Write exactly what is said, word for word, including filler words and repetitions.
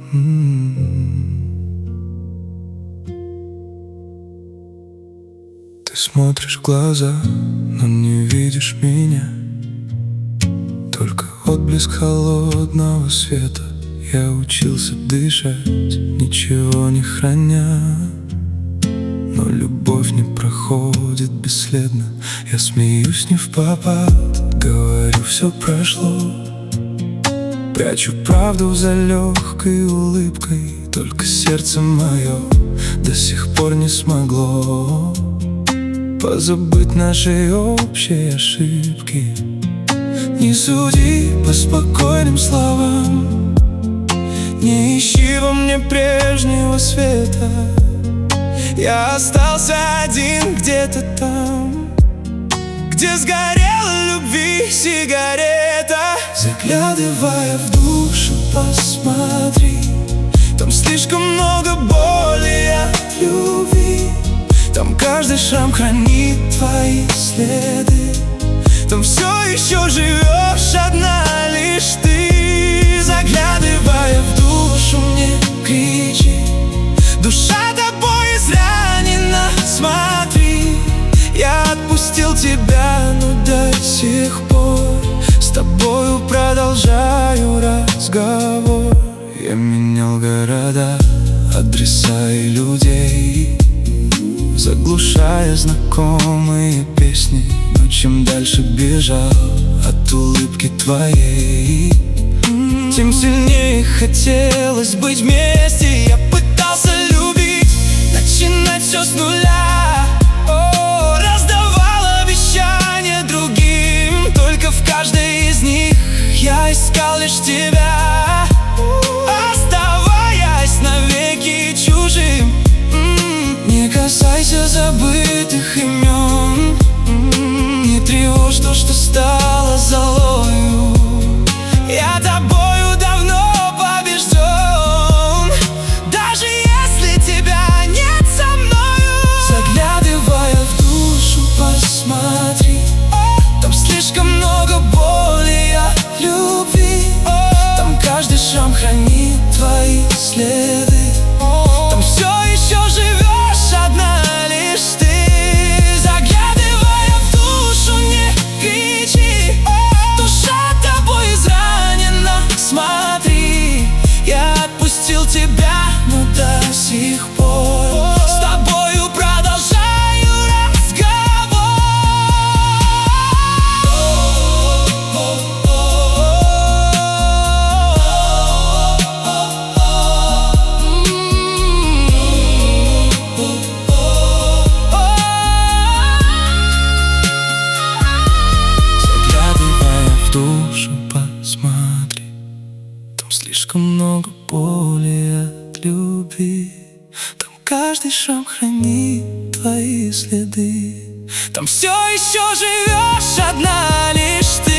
Ты смотришь в глаза, но не видишь меня. Только отблеск холодного света. Я учился дышать, ничего не храня. Но любовь не проходит бесследно. Я смеюсь не впопад, говорю, все прошло. Прячу правду за легкой улыбкой. Только сердце мое до сих пор не смогло позабыть наши общие ошибки. Не суди по спокойным словам, не ищи во мне прежнего света. Я остался один где-то там, где сгорела любви сигарета. Заглядывая в душу, посмотри, там слишком много боли от любви. Там каждый шрам хранит твои следы. Там все еще живешь одна лишь ты. Заглядывая в душу, мне кричи: душа тобой изранена, смотри. Я отпустил тебя, но до сих пор с тобою продолжаю разговор. Я менял города, адреса и людей, заглушая знакомые песни. Но чем дальше бежал от улыбки твоей, тем сильнее хотелось быть вместе. Я пытался любить, начинать все с нуля. О, раздавал обещания другим, только в каждой из них я искал лишь тебя, оставаясь навеки чужим. Не касайся забытых имен, не тревожь то, что стало золою. Я тобою давно побежден, даже если тебя нет со мною. Заглядывая в душу, посмотри, там слишком много боли от любви. Там каждый шрам хранит твои следы. Там все еще живешь одна лишь ты. Заглядывая в душу, не кричи: душа тобой изранена, смотри. Я отпустил тебя, но до сих пор с тобою продолжаю разговор. Заглядывая в душу, посмотри, там слишком много боли от любви. Там каждый шрам хранит твои следы. Там все еще живешь одна лишь ты.